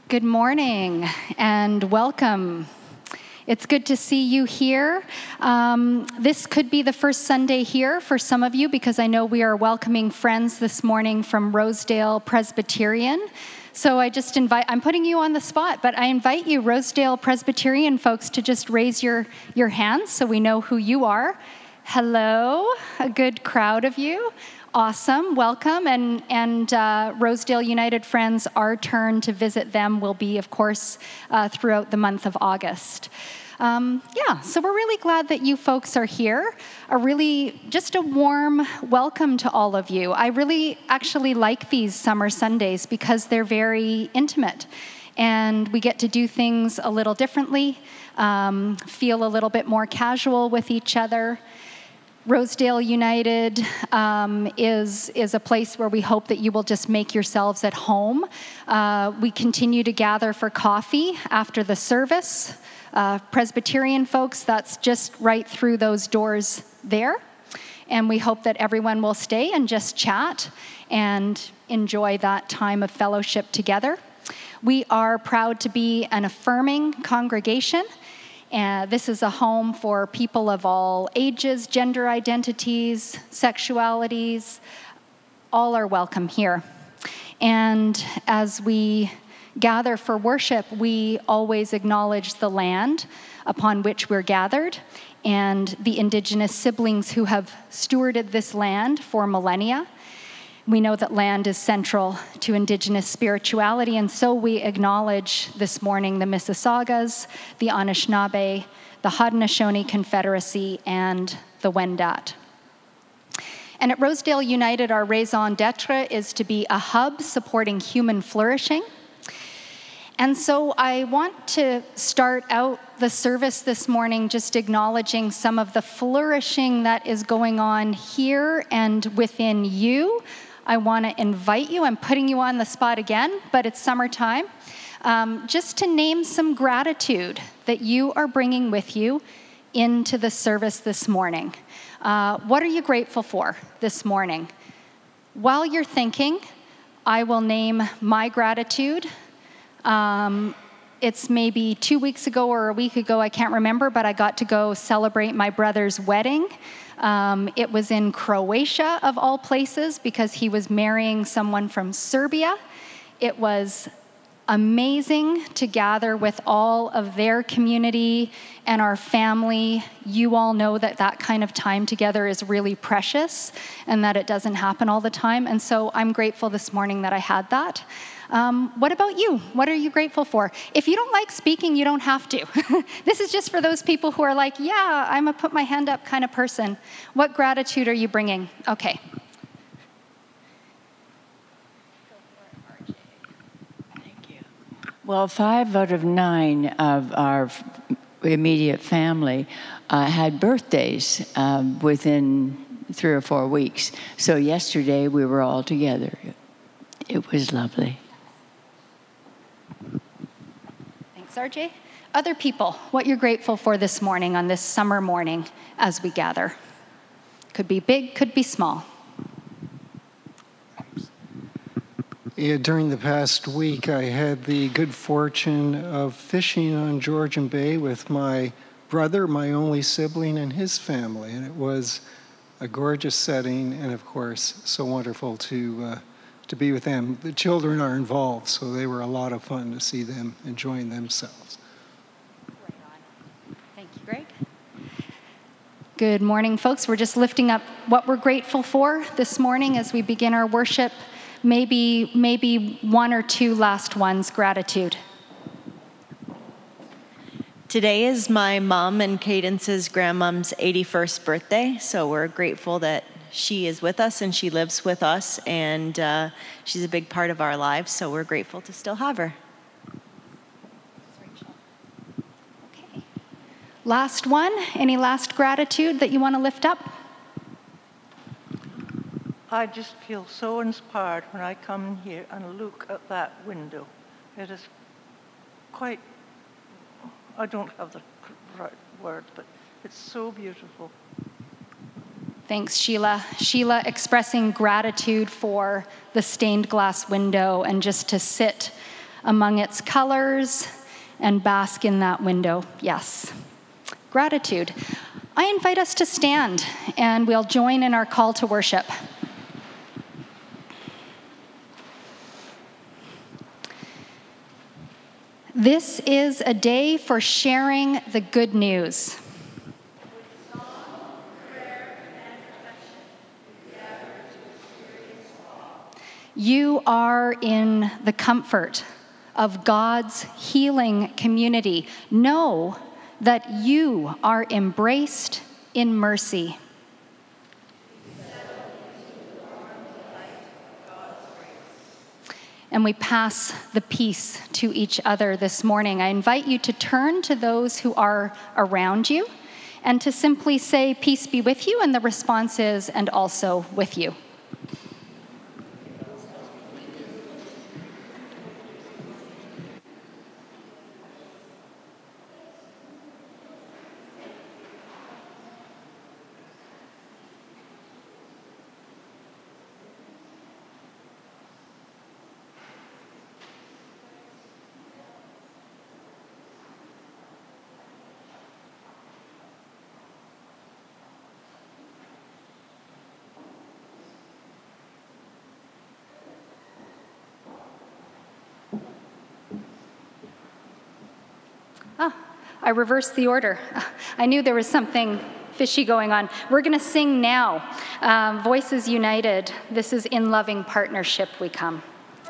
Good morning and welcome. It's good to see you here. This could be the first Sunday here for some of you because I know we are welcoming friends this morning from Rosedale Presbyterian. So I'm putting you on the spot, but I invite you, Rosedale Presbyterian folks, to just raise your hands so we know who you are. Hello, a good crowd of you. Awesome, welcome, and Rosedale United Friends, our turn to visit them will be, of course, throughout the month of August. So we're really glad that you folks are here. Just a warm welcome to all of you. I really actually like these summer Sundays because they're very intimate, and we get to do things a little differently, feel a little bit more casual with each other. Rosedale United is a place where we hope that you will just make yourselves at home. We continue to gather for coffee after the service. Presbyterian folks, that's just right through those doors there. And we hope that everyone will stay and just chat and enjoy that time of fellowship together. We are proud to be an affirming congregation. This is a home for people of all ages, gender identities, sexualities. All are welcome here. And as we gather for worship, we always acknowledge the land upon which we're gathered and the Indigenous siblings who have stewarded this land for millennia. We know that land is central to Indigenous spirituality, and so we acknowledge this morning the Mississaugas, the Anishinaabe, the Haudenosaunee Confederacy, and the Wendat. And at Rosedale United, our raison d'etre is to be a hub supporting human flourishing. And so I want to start out the service this morning just acknowledging some of the flourishing that is going on here and within you. I want to invite you, I'm putting you on the spot again, but it's summertime, just to name some gratitude that you are bringing with you into the service this morning. What are you grateful for this morning? While you're thinking, I will name my gratitude. It's maybe 2 weeks ago or a week ago, I can't remember, but I got to go celebrate my brother's wedding. It was in Croatia, of all places, because he was marrying someone from Serbia. It was amazing to gather with all of their community and our family. You all know that that kind of time together is really precious and that it doesn't happen all the time. And so I'm grateful this morning that I had that. What about you? What are you grateful for? If you don't like speaking, you don't have to. This is just for those people who are like, yeah, I'm a put my hand up kind of person. What gratitude are you bringing? Okay. Thank you. Well, 5 out of 9 of our immediate family had birthdays within 3 or 4 weeks. So yesterday we were all together. It was lovely. Thanks, RJ. Other people, what you're grateful for this morning on this summer morning as we gather. Could be big, could be small. Yeah, during the past week, I had the good fortune of fishing on Georgian Bay with my brother, my only sibling, and his family. And it was a gorgeous setting and, of course, so wonderful to be with them. The children are involved, so they were a lot of fun to see them enjoying themselves. Right on. Thank you, Greg. Good morning, folks. We're just lifting up what we're grateful for this morning as we begin our worship. Maybe 1 or 2 last ones, gratitude. Today is my mom and Cadence's grandmom's 81st birthday, so we're grateful that she is with us and she lives with us, and she's a big part of our lives, so we're grateful to still have her. Okay. Last one, any last gratitude that you want to lift up? I just feel so inspired when I come in here and look at that window. It is quite, I don't have the right word, but it's so beautiful. Thanks, Sheila. Sheila expressing gratitude for the stained glass window and just to sit among its colors and bask in that window. Yes, gratitude. I invite us to stand, and we'll join in our call to worship. This is a day for sharing the good news. You are in the comfort of God's healing community. Know that you are embraced in mercy. And we pass the peace to each other this morning. I invite you to turn to those who are around you and to simply say, "Peace be with you," and the response is, "And also with you." I reversed the order. I knew there was something fishy going on. We're going to sing now. Voices United. This is In Loving Partnership We Come.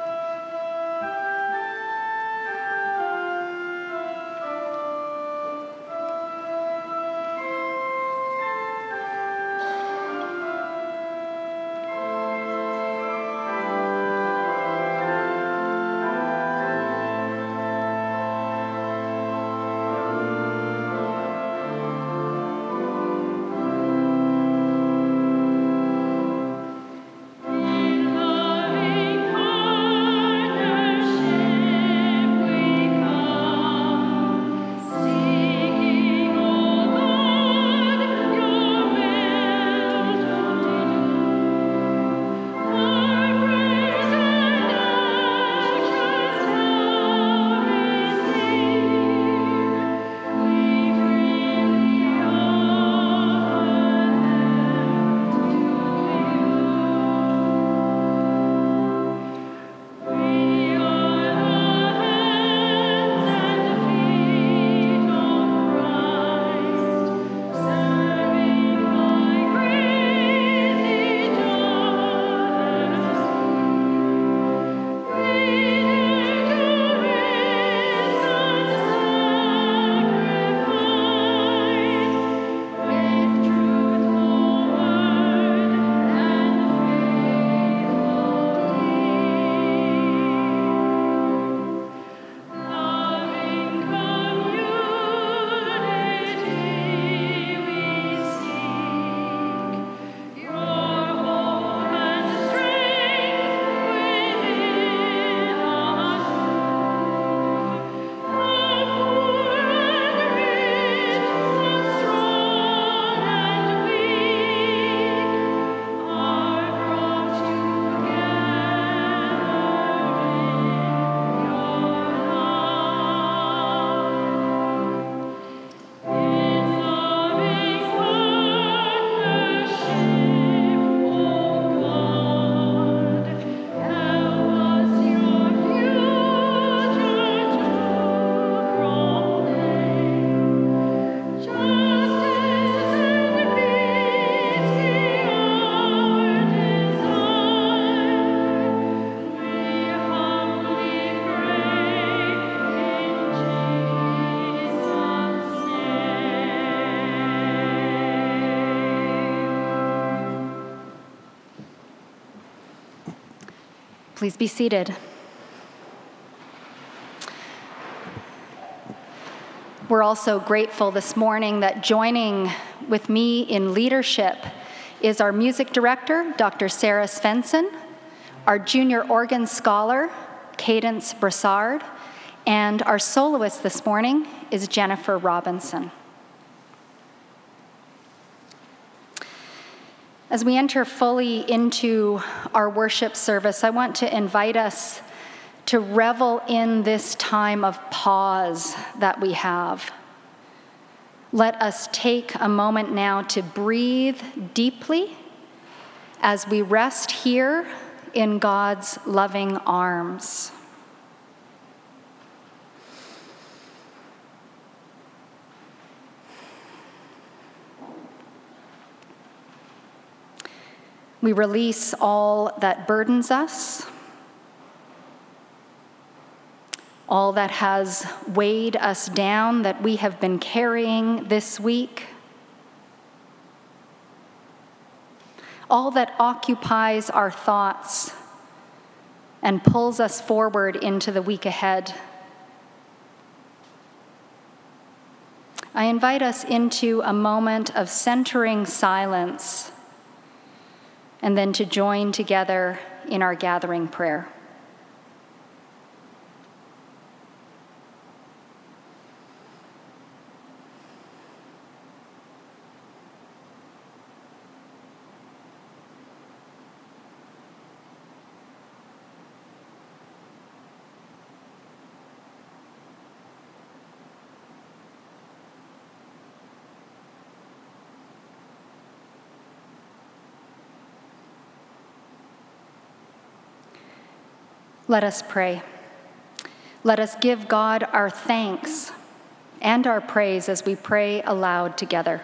Please be seated. We're also grateful this morning that joining with me in leadership is our music director, Dr. Sarah Svensson, our junior organ scholar, Cadence Brassard, and our soloist this morning is Jennifer Robinson. As we enter fully into our worship service, I want to invite us to revel in this time of pause that we have. Let us take a moment now to breathe deeply as we rest here in God's loving arms. We release all that burdens us, all that has weighed us down that we have been carrying this week, all that occupies our thoughts and pulls us forward into the week ahead. I invite us into a moment of centering silence and then to join together in our gathering prayer. Let us pray. Let us give God our thanks and our praise as we pray aloud together.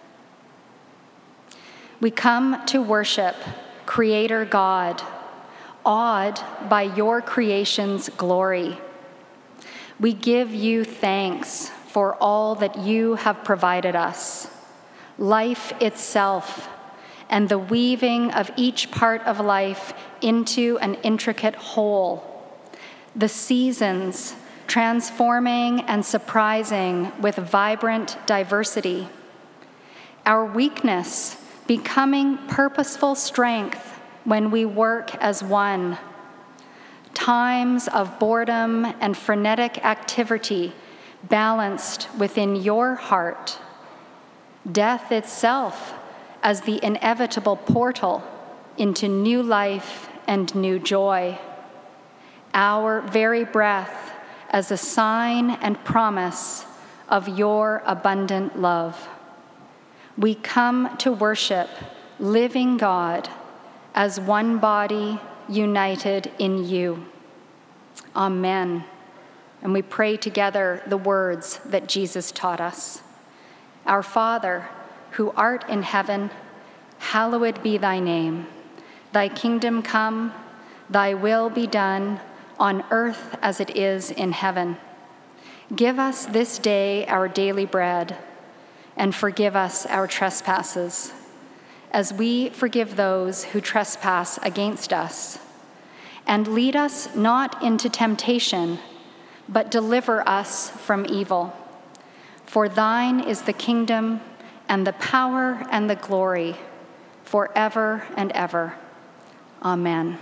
We come to worship Creator God, awed by your creation's glory. We give you thanks for all that you have provided us, life itself, and the weaving of each part of life into an intricate whole. The seasons transforming and surprising with vibrant diversity. Our weakness becoming purposeful strength when we work as one. Times of boredom and frenetic activity balanced within your heart. Death itself as the inevitable portal into new life and new joy. Our very breath as a sign and promise of your abundant love. We come to worship living God as one body united in you. Amen. And we pray together the words that Jesus taught us. Our Father, who art in heaven, hallowed be thy name. Thy kingdom come, thy will be done, on earth as it is in heaven. Give us this day our daily bread, and forgive us our trespasses, as we forgive those who trespass against us. And lead us not into temptation, but deliver us from evil. For thine is the kingdom, and the power, and the glory, forever and ever. Amen.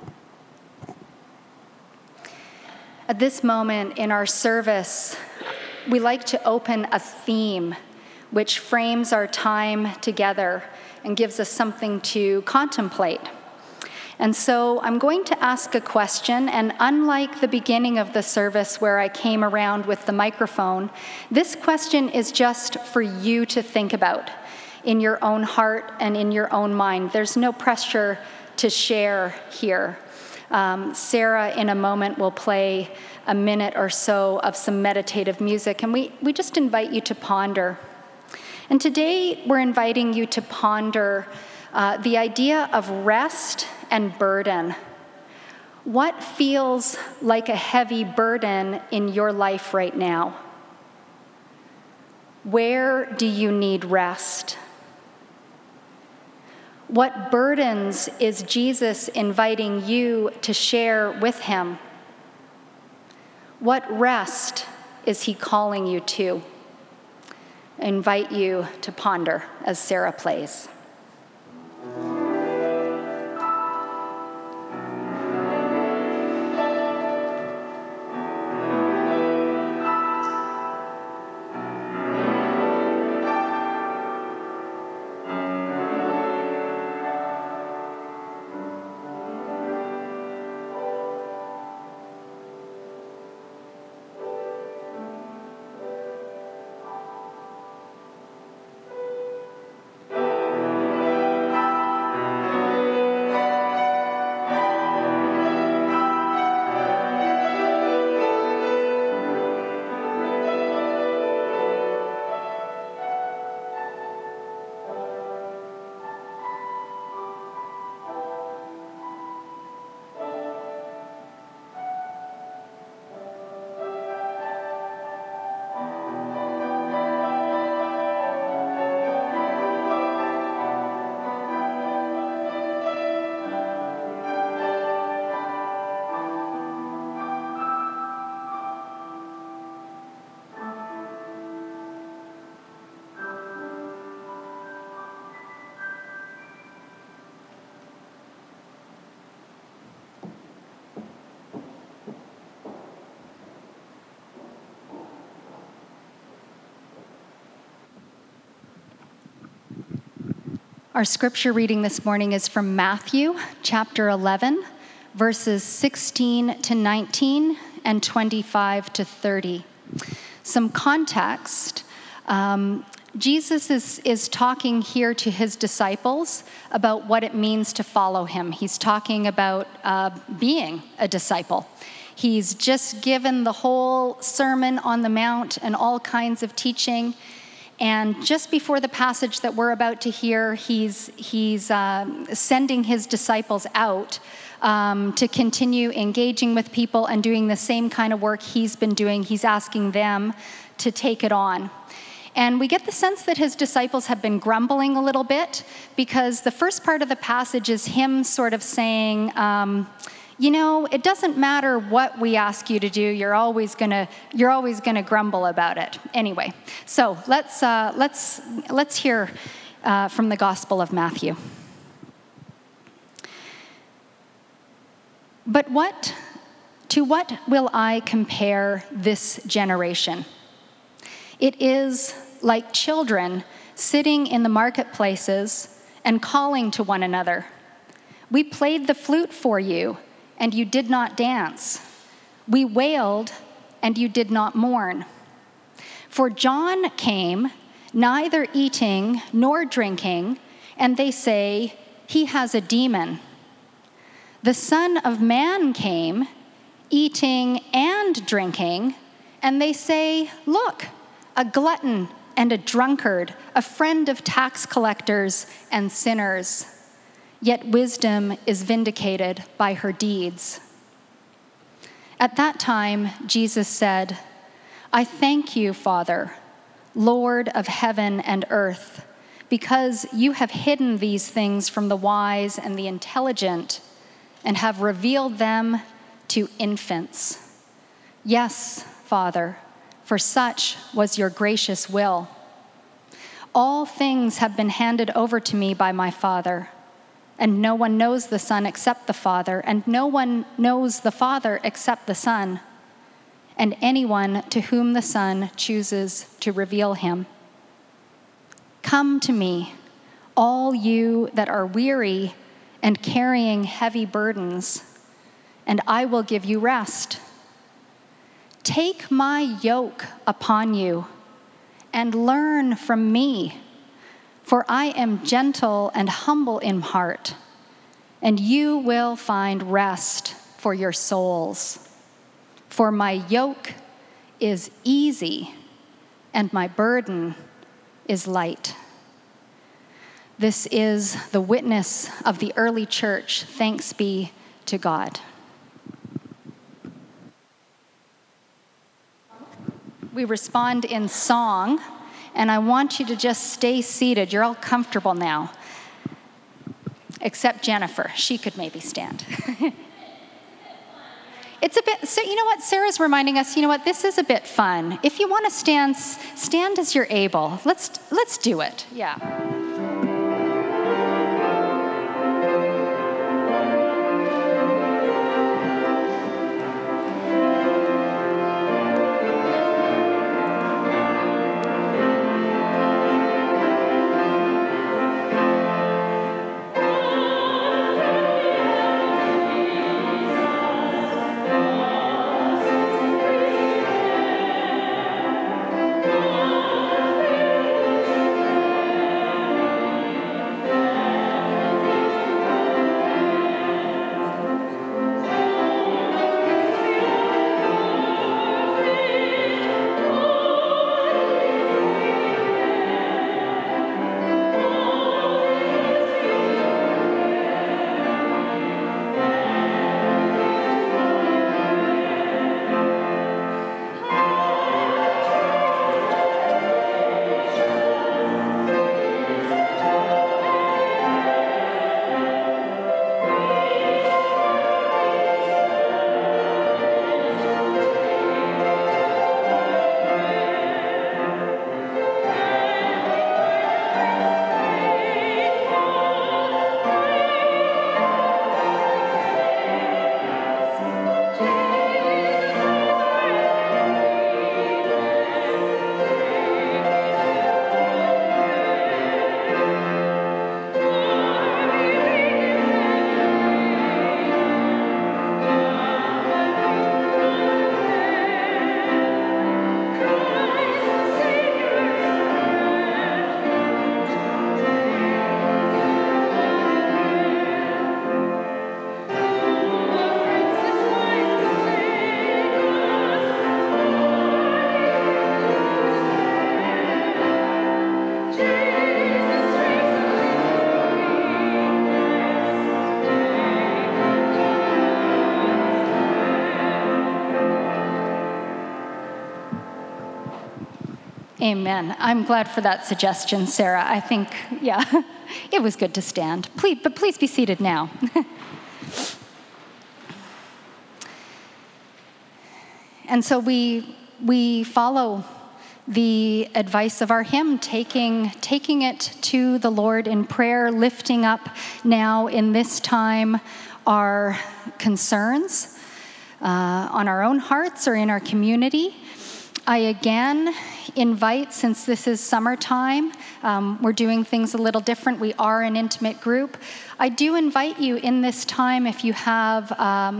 At this moment in our service, we like to open a theme which frames our time together and gives us something to contemplate. And so I'm going to ask a question, and unlike the beginning of the service where I came around with the microphone, this question is just for you to think about in your own heart and in your own mind. There's no pressure to share here. Sarah, in a moment, will play a minute or so of some meditative music, and we just invite you to ponder. And today, we're inviting you to ponder the idea of rest and burden. What feels like a heavy burden in your life right now? Where do you need rest? What burdens is Jesus inviting you to share with him? What rest is he calling you to? I invite you to ponder as Sarah plays. Our scripture reading this morning is from Matthew chapter 11, verses 16 to 19 and 25 to 30. Some context. Jesus is talking here to his disciples about what it means to follow him. He's talking about being a disciple. He's just given the whole Sermon on the Mount and all kinds of teaching. And just before the passage that we're about to hear, he's sending his disciples out to continue engaging with people and doing the same kind of work he's been doing. He's asking them to take it on. And we get the sense that his disciples have been grumbling a little bit, because the first part of the passage is him sort of saying, it doesn't matter what we ask you to do. You're always gonna grumble about it. Anyway, so let's hear from the Gospel of Matthew. But to what will I compare this generation? It is like children sitting in the marketplaces and calling to one another. We played the flute for you, and you did not dance. We wailed, and you did not mourn. For John came, neither eating nor drinking, and they say, he has a demon. The Son of Man came, eating and drinking, and they say, look, a glutton and a drunkard, a friend of tax collectors and sinners. Yet wisdom is vindicated by her deeds. At that time, Jesus said, I thank you, Father, Lord of heaven and earth, because you have hidden these things from the wise and the intelligent and have revealed them to infants. Yes, Father, for such was your gracious will. All things have been handed over to me by my Father. And no one knows the Son except the Father, and no one knows the Father except the Son, and anyone to whom the Son chooses to reveal him. Come to me, all you that are weary and carrying heavy burdens, and I will give you rest. Take my yoke upon you and learn from me. For I am gentle and humble in heart, and you will find rest for your souls. For my yoke is easy, and my burden is light. This is the witness of the early church. Thanks be to God. We respond in song. And I want you to just stay seated. You're all comfortable now. Except Jennifer. She could maybe stand. It's a bit, so you know what? Sarah's reminding us, this is a bit fun. If you want to stand as you're able. Let's do it. Yeah. Amen. I'm glad for that suggestion, Sarah. I think, yeah, it was good to stand. Please be seated now. And so we follow the advice of our hymn, taking it to the Lord in prayer, lifting up now in this time our concerns on our own hearts or in our community. I again invite, since this is summertime, we're doing things a little different. We are an intimate group. I do invite you in this time, if you have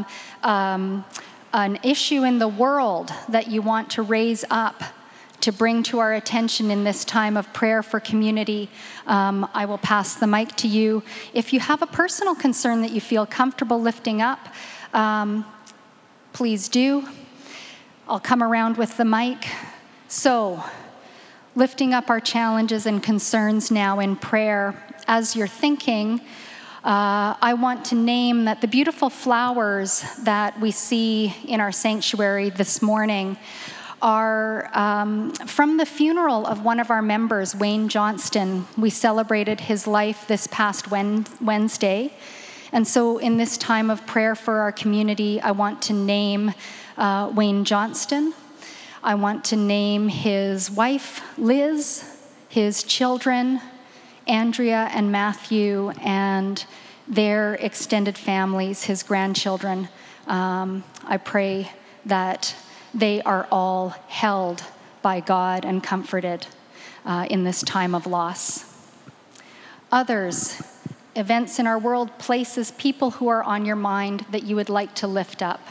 an issue in the world that you want to raise up, to bring to our attention in this time of prayer for community, I will pass the mic to you. If you have a personal concern that you feel comfortable lifting up, please do. I'll come around with the mic. So, lifting up our challenges and concerns now in prayer. As you're thinking, I want to name that the beautiful flowers that we see in our sanctuary this morning are from the funeral of one of our members, Wayne Johnston. We celebrated his life this past Wednesday. And so in this time of prayer for our community, I want to name Wayne Johnston. I want to name his wife, Liz, his children, Andrea and Matthew, and their extended families, his grandchildren. I pray that they are all held by God and comforted in this time of loss. Others, events in our world, places, people who are on your mind that you would like to lift up.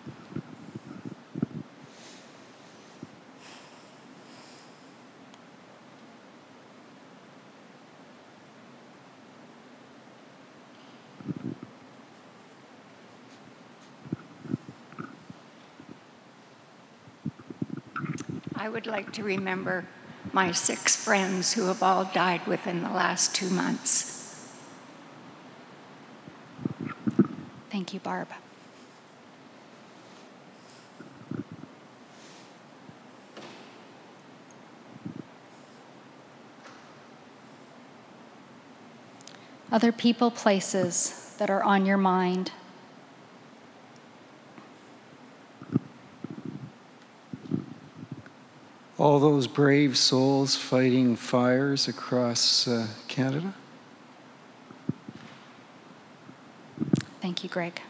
I would like to remember my 6 friends who have all died within the last 2 months. Thank you, Barb. Other people, places that are on your mind. All those brave souls fighting fires across Canada. Thank you, Greg.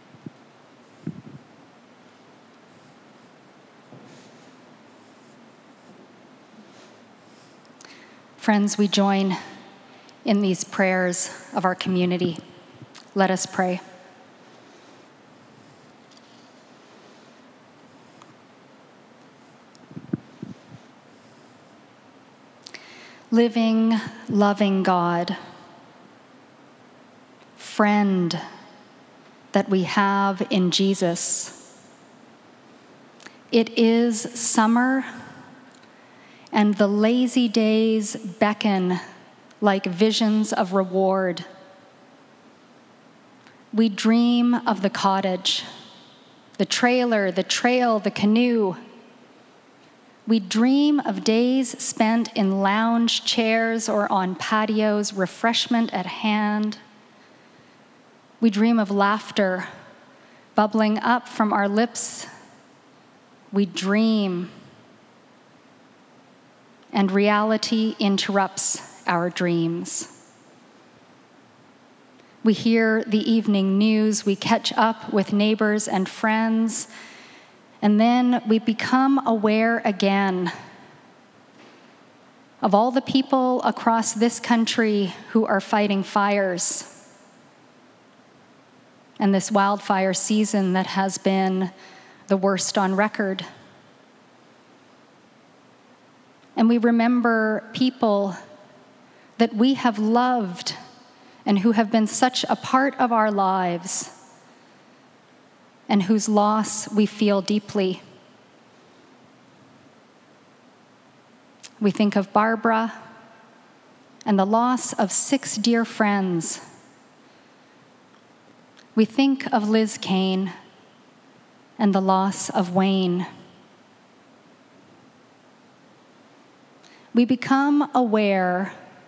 Friends, we join in these prayers of our community. Let us pray. Living, loving God, friend that we have in Jesus. It is summer, and the lazy days beckon like visions of reward. We dream of the cottage, the trailer, the trail, the canoe. We dream of days spent in lounge chairs or on patios, refreshment at hand. We dream of laughter bubbling up from our lips. We dream, and reality interrupts our dreams. We hear the evening news, we catch up with neighbors and friends, and then we become aware again of all the people across this country who are fighting fires, and this wildfire season that has been the worst on record. And we remember people that we have loved and who have been such a part of our lives, and whose loss we feel deeply. We think of Barbara and the loss of 6 dear friends. We think of Liz Kane and the loss of Wayne. we become aware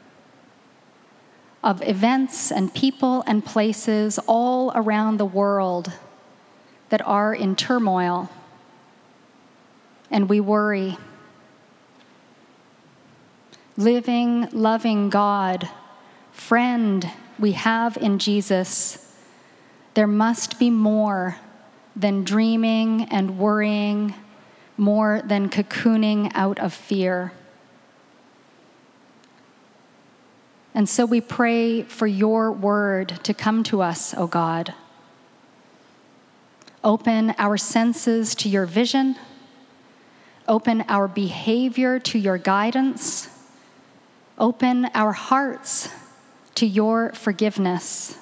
of events and people and places all around the world that are in turmoil, and we worry. Living, loving God, friend we have in Jesus, there must be more than dreaming and worrying, more than cocooning out of fear. And so we pray for your word to come to us, O God. Open our senses to your vision. Open our behavior to your guidance. Open our hearts to your forgiveness.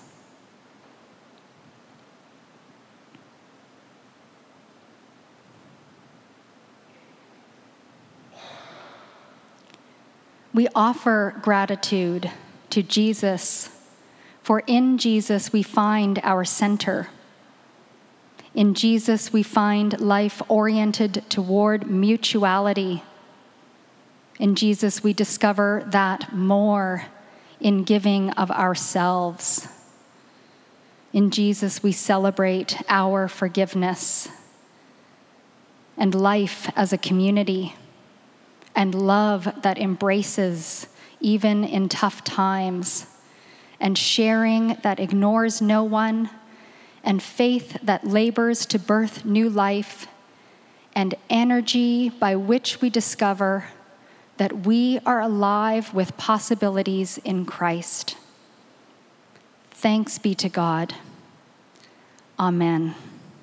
We offer gratitude to Jesus, for in Jesus we find our center. In Jesus we find life oriented toward mutuality. In Jesus we discover that more in giving of ourselves. In Jesus we celebrate our forgiveness and life as a community, and love that embraces even in tough times, and sharing that ignores no one, and faith that labors to birth new life, and energy by which we discover that we are alive with possibilities in Christ. Thanks be to God. Amen.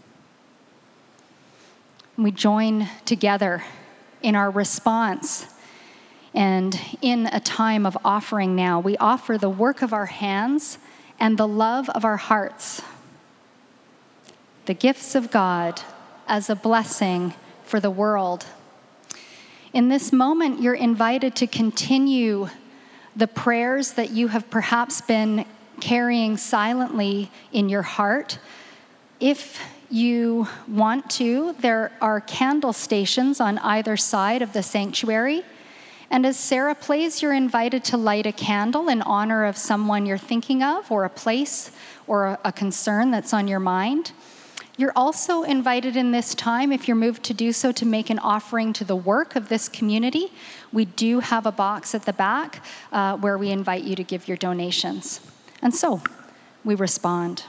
We join together in our response, and in a time of offering now, we offer the work of our hands and the love of our hearts, the gifts of God as a blessing for the world. In this moment, you're invited to continue the prayers that you have perhaps been carrying silently in your heart. If you want to, there are candle stations on either side of the sanctuary. And as Sarah plays, you're invited to light a candle in honor of someone you're thinking of, or a place, or a concern that's on your mind. You're also invited in this time, if you're moved to do so, to make an offering to the work of this community. We do have a box at the back where we invite you to give your donations. And so we respond.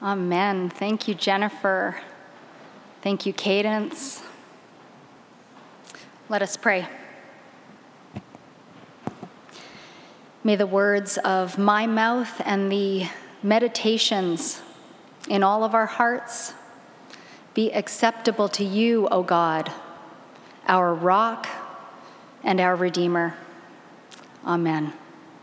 Amen. Thank you, Jennifer. Thank you, Cadence. Let us pray. May the words of my mouth and the meditations in all of our hearts be acceptable to you, O God, our rock and our Redeemer. Amen.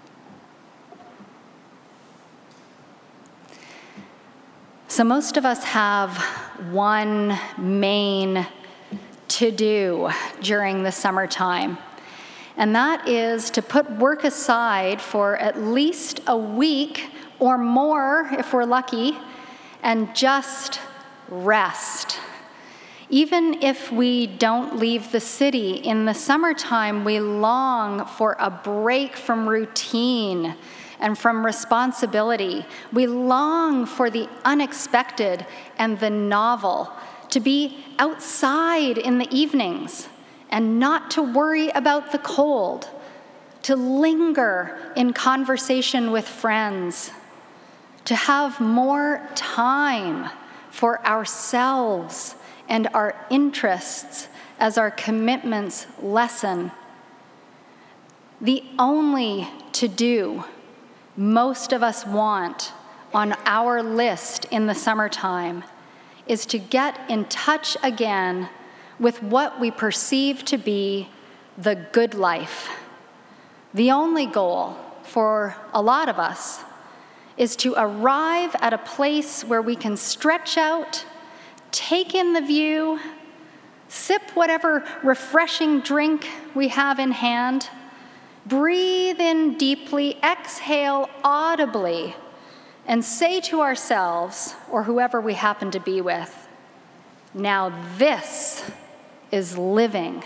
So most of us have one main to-do during the summertime, and that is to put work aside for at least a week or more, if we're lucky, and just rest. Even if we don't leave the city in the summertime, we long for a break from routine and from responsibility. We long for the unexpected and the novel, to be outside in the evenings and not to worry about the cold, to linger in conversation with friends, to have more time for ourselves and our interests as our commitments lessen. The only to-do most of us want on our list in the summertime is to get in touch again with what we perceive to be the good life. The only goal for a lot of us is to arrive at a place where we can stretch out, take in the view, sip whatever refreshing drink we have in hand, breathe in deeply, exhale audibly, and say to ourselves, or whoever we happen to be with, now this is living.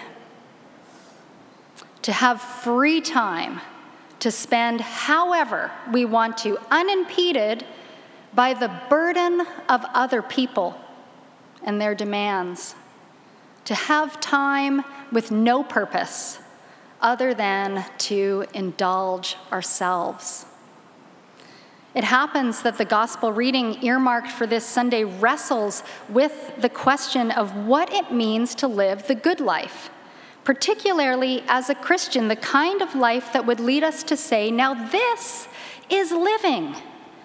To have free time to spend however we want to, unimpeded by the burden of other people and their demands. To have time with no purpose other than to indulge ourselves. It happens that the gospel reading earmarked for this Sunday wrestles with the question of what it means to live the good life, particularly as a Christian, the kind of life that would lead us to say, now this is living.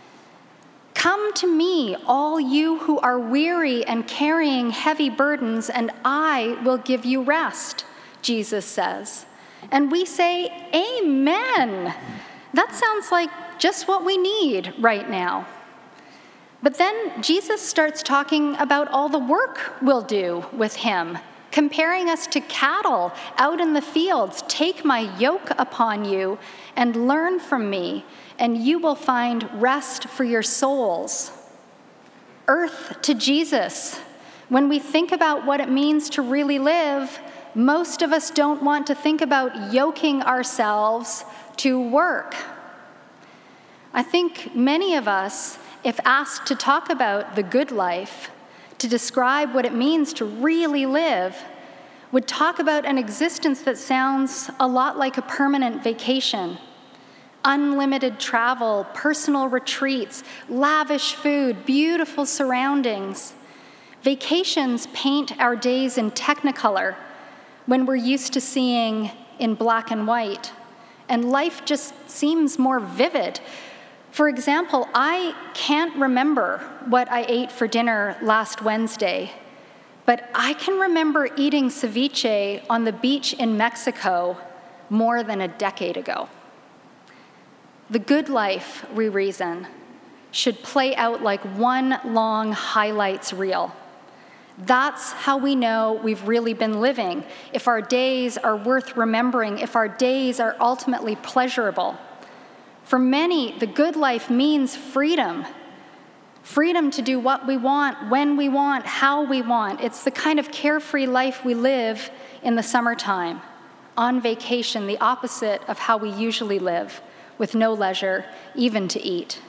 Come to me, all you who are weary and carrying heavy burdens, and I will give you rest, Jesus says. And we say, amen. That sounds like just what we need right now. But then Jesus starts talking about all the work we'll do with him, comparing us to cattle out in the fields. Take my yoke upon you and learn from me, and you will find rest for your souls. Earth to Jesus. When we think about what it means to really live, most of us don't want to think about yoking ourselves to work. I think many of us, if asked to talk about the good life, to describe what it means to really live, would talk about an existence that sounds a lot like a permanent vacation. Unlimited travel, personal retreats, lavish food, beautiful surroundings. Vacations paint our days in Technicolor when we're used to seeing in black and white, and life just seems more vivid. For example, I can't remember what I ate for dinner last Wednesday, but I can remember eating ceviche on the beach in Mexico more than a decade ago. The good life, we reason, should play out like one long highlights reel. That's how we know we've really been living, if our days are worth remembering, if our days are ultimately pleasurable. For many, the good life means freedom. Freedom to do what we want, when we want, how we want. It's the kind of carefree life we live in the summertime, on vacation, the opposite of how we usually live, with no leisure, even to eat.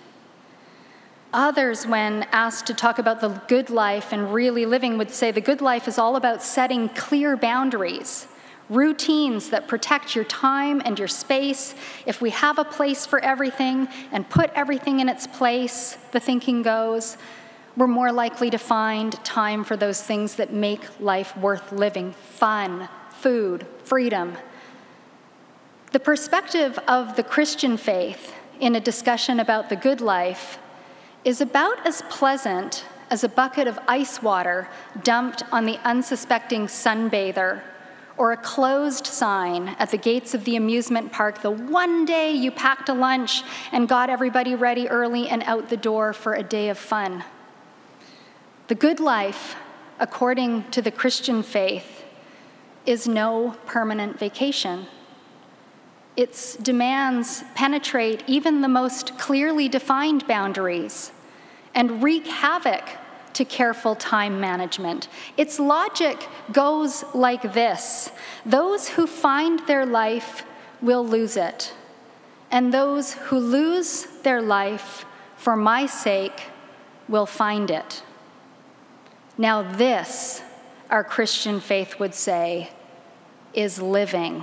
Others, when asked to talk about the good life and really living, would say the good life is all about setting clear boundaries, routines that protect your time and your space. If we have a place for everything and put everything in its place, the thinking goes, we're more likely to find time for those things that make life worth living: fun, food, freedom. The perspective of the Christian faith in a discussion about the good life is about as pleasant as a bucket of ice water dumped on the unsuspecting sunbather, or a closed sign at the gates of the amusement park the one day you packed a lunch and got everybody ready early and out the door for a day of fun. The good life, according to the Christian faith, is no permanent vacation. Its demands penetrate even the most clearly defined boundaries and wreak havoc to careful time management. Its logic goes like this: those who find their life will lose it, and those who lose their life for my sake will find it. Now this, our Christian faith would say, is living.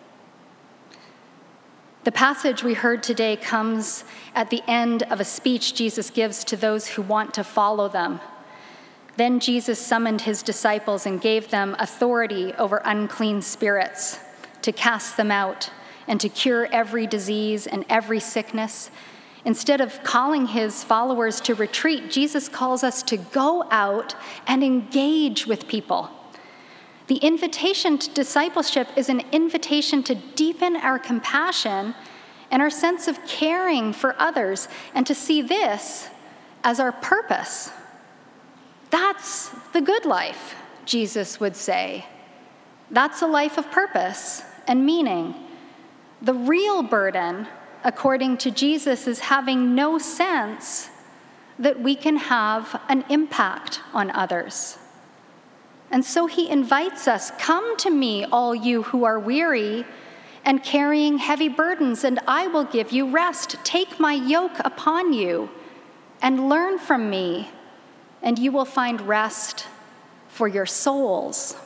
The passage we heard today comes at the end of a speech Jesus gives to those who want to follow them. Then Jesus summoned his disciples and gave them authority over unclean spirits, to cast them out and to cure every disease and every sickness. Instead of calling his followers to retreat, Jesus calls us to go out and engage with people. The invitation to discipleship is an invitation to deepen our compassion and our sense of caring for others, and to see this as our purpose. That's the good life, Jesus would say. That's a life of purpose and meaning. The real burden, according to Jesus, is having no sense that we can have an impact on others. And so he invites us, "Come to me, all you who are weary and carrying heavy burdens, and I will give you rest. Take my yoke upon you and learn from me, and you will find rest for your souls."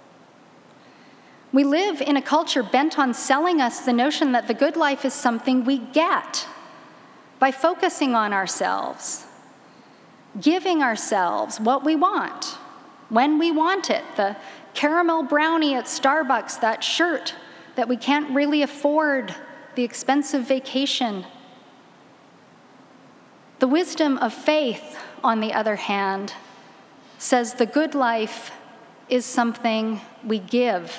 We live in a culture bent on selling us the notion that the good life is something we get by focusing on ourselves, giving ourselves what we want, when we want it, the caramel brownie at Starbucks, that shirt that we can't really afford, the expensive vacation. The wisdom of faith, on the other hand, says the good life is something we give.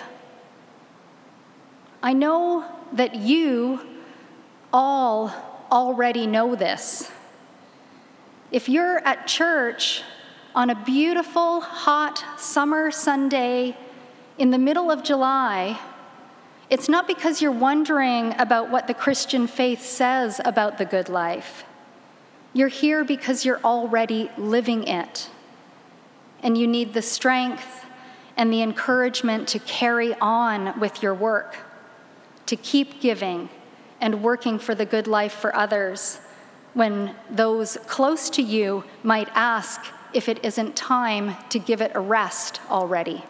I know that you all already know this. If you're at church on a beautiful, hot summer Sunday in the middle of July, it's not because you're wondering about what the Christian faith says about the good life. You're here because you're already living it, and you need the strength and the encouragement to carry on with your work, to keep giving and working for the good life for others when those close to you might ask if it isn't time to give it a rest already.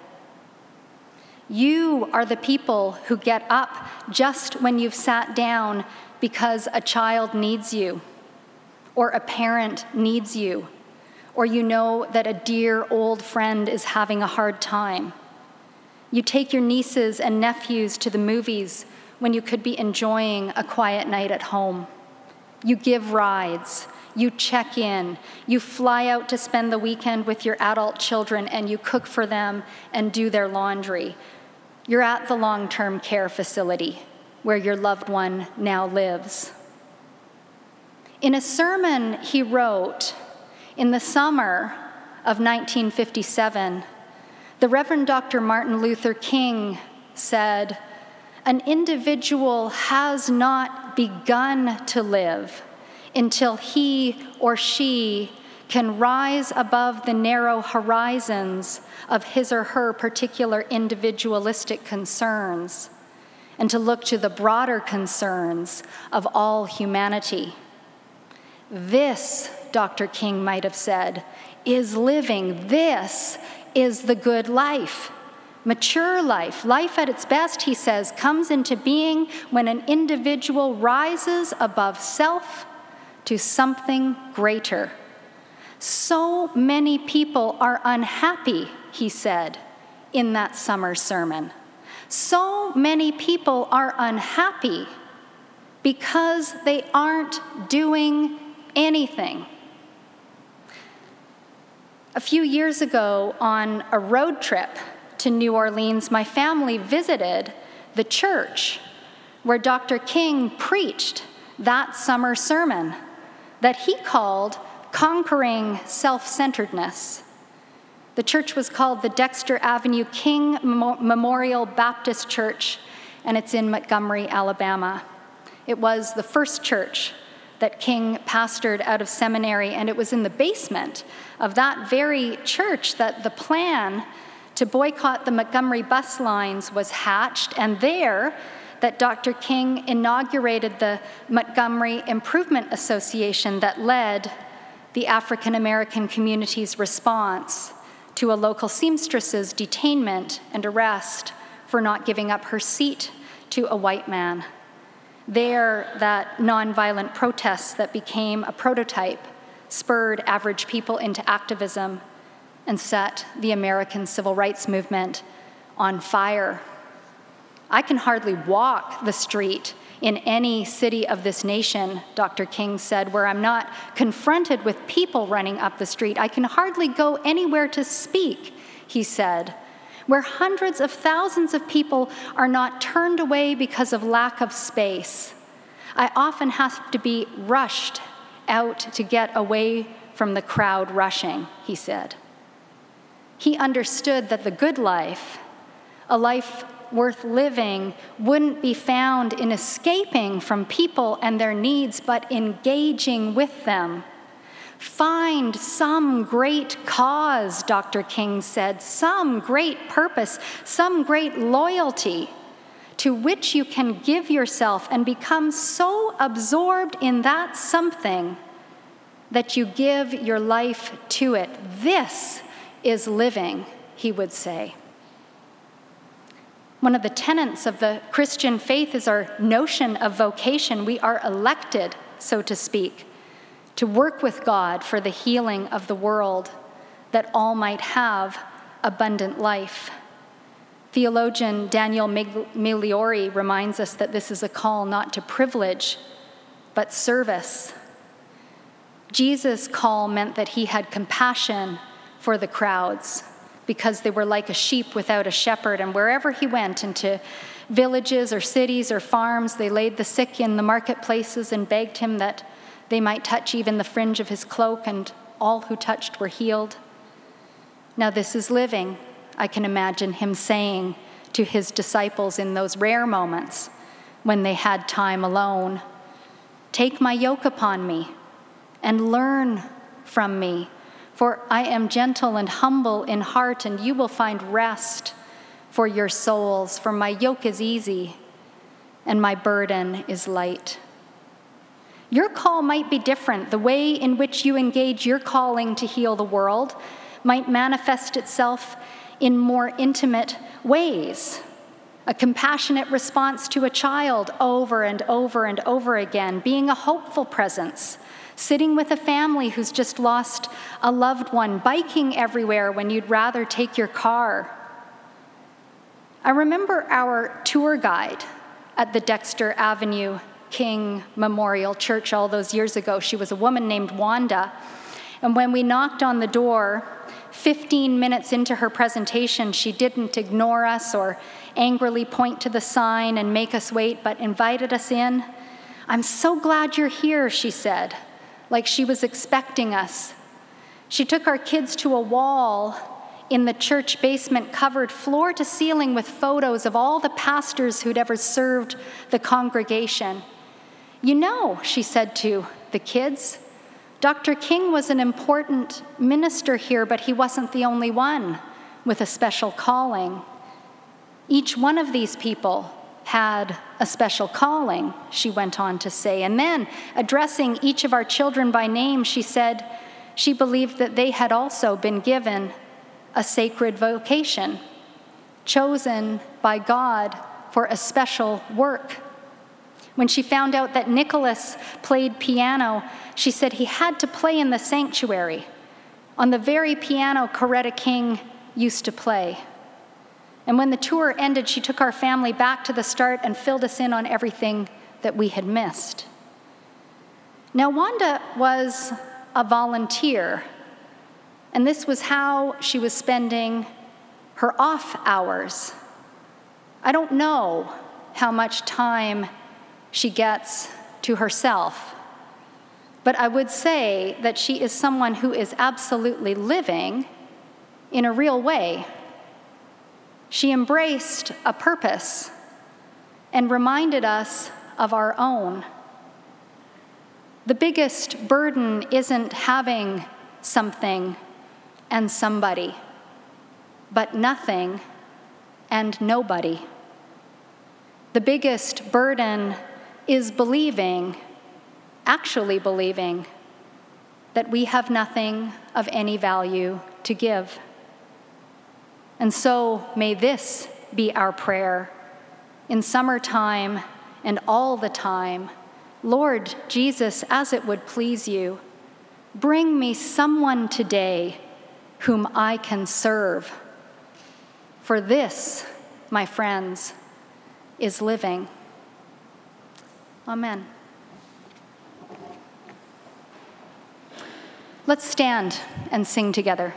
You are the people who get up just when you've sat down because a child needs you, or a parent needs you, or you know that a dear old friend is having a hard time. You take your nieces and nephews to the movies when you could be enjoying a quiet night at home. You give rides, you check in, you fly out to spend the weekend with your adult children, and you cook for them and do their laundry. You're at the long-term care facility where your loved one now lives. In a sermon he wrote in the summer of 1957, the Reverend Dr. Martin Luther King said, "An individual has not begun to live until he or she can rise above the narrow horizons of his or her particular individualistic concerns and to look to the broader concerns of all humanity." This, Dr. King might have said, is living. This is the good life. Mature life, life at its best, he says, comes into being when an individual rises above self to something greater. So many people are unhappy, he said in that summer sermon. So many people are unhappy because they aren't doing anything. A few years ago, on a road trip to New Orleans, my family visited the church where Dr. King preached that summer sermon that he called Conquering Self-Centeredness. The church was called the Dexter Avenue King Memorial Baptist Church, and it's in Montgomery, Alabama. It was the first church that King pastored out of seminary, and it was in the basement of that very church that the plan to boycott the Montgomery bus lines was hatched, and there that Dr. King inaugurated the Montgomery Improvement Association that led the African American community's response to a local seamstress's detainment and arrest for not giving up her seat to a white man. There, that nonviolent protest that became a prototype spurred average people into activism and set the American civil rights movement on fire. I can hardly walk the street in any city of this nation, Dr. King said, where I'm not confronted with people running up the street. I can hardly go anywhere to speak, he said, where hundreds of thousands of people are not turned away because of lack of space. I often have to be rushed out to get away from the crowd rushing, he said. He understood that the good life, a life worth living, wouldn't be found in escaping from people and their needs, but engaging with them. Find some great cause, Dr. King said, some great purpose, some great loyalty to which you can give yourself and become so absorbed in that something that you give your life to it. This is living, he would say. One of the tenets of the Christian faith is our notion of vocation. We are elected, so to speak, to work with God for the healing of the world, that all might have abundant life. Theologian Daniel Migliore reminds us that this is a call not to privilege, but service. Jesus' call meant that he had compassion for the crowds, because they were like a sheep without a shepherd, and wherever he went, into villages or cities or farms, they laid the sick in the marketplaces and begged him that they might touch even the fringe of his cloak, and all who touched were healed. Now this is living, I can imagine him saying to his disciples in those rare moments when they had time alone. Take my yoke upon me and learn from me, for I am gentle and humble in heart, and you will find rest for your souls. For my yoke is easy and my burden is light. Your call might be different. The way in which you engage your calling to heal the world might manifest itself in more intimate ways. A compassionate response to a child over and over and over again, being a hopeful presence, sitting with a family who's just lost a loved one, biking everywhere when you'd rather take your car. I remember our tour guide at the Dexter Avenue King Memorial Church all those years ago. She was a woman named Wanda. And when we knocked on the door, 15 minutes into her presentation, she didn't ignore us or angrily point to the sign and make us wait, but invited us in. I'm so glad you're here, she said, like she was expecting us. She took our kids to a wall in the church basement, covered floor to ceiling with photos of all the pastors who'd ever served the congregation. You know, she said to the kids, Dr. King was an important minister here, but he wasn't the only one with a special calling. Each one of these people had a special calling, she went on to say. And then, addressing each of our children by name, she said she believed that they had also been given a sacred vocation, chosen by God for a special work. When she found out that Nicholas played piano, she said he had to play in the sanctuary on the very piano Coretta King used to play. And when the tour ended, she took our family back to the start and filled us in on everything that we had missed. Now, Wanda was a volunteer, and this was how she was spending her off hours. I don't know how much time she gets to herself, but I would say that she is someone who is absolutely living in a real way. She embraced a purpose and reminded us of our own. The biggest burden isn't having something and somebody, but nothing and nobody. The biggest burden is actually believing, that we have nothing of any value to give. And so may this be our prayer in summertime and all the time. Lord Jesus, as it would please you, bring me someone today whom I can serve. For this, my friends, is living. Amen. Let's stand and sing together.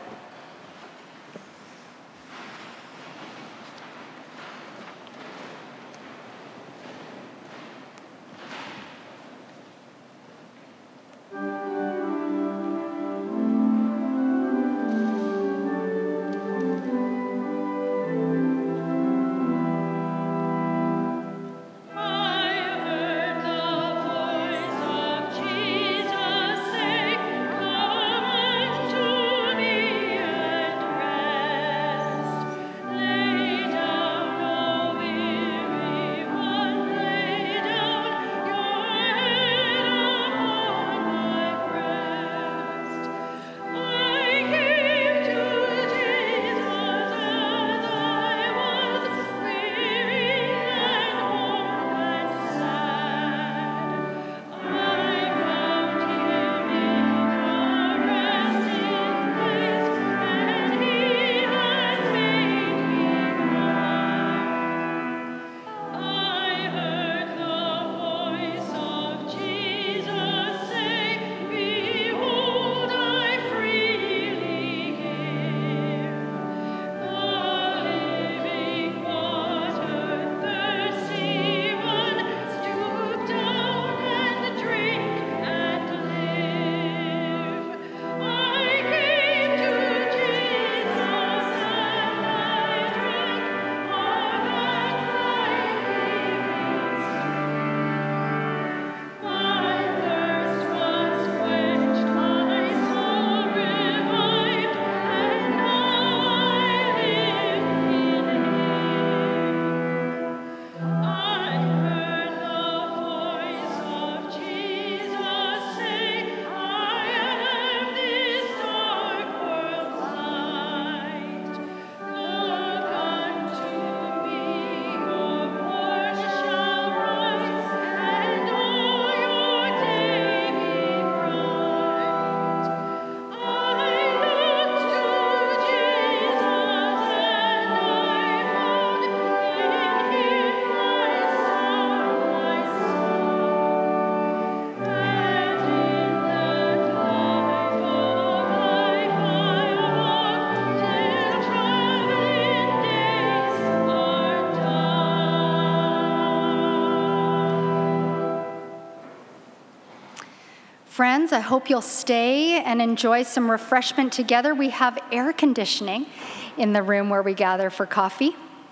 Friends, I hope you'll stay and enjoy some refreshment together. We have air conditioning in the room where we gather for coffee.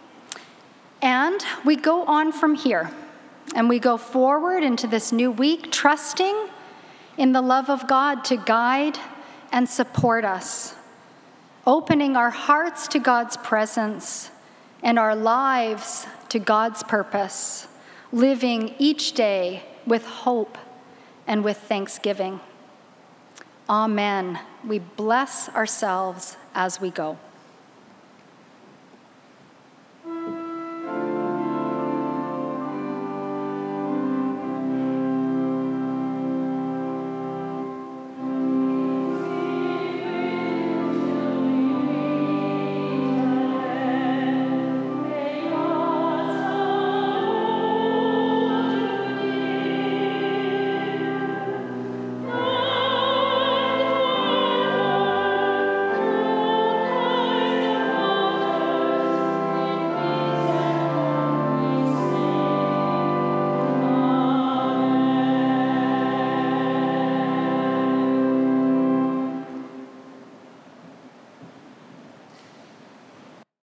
And we go on from here, and we go forward into this new week, trusting in the love of God to guide and support us, opening our hearts to God's presence and our lives to God's purpose, living each day with hope and with thanksgiving. Amen. We bless ourselves as we go.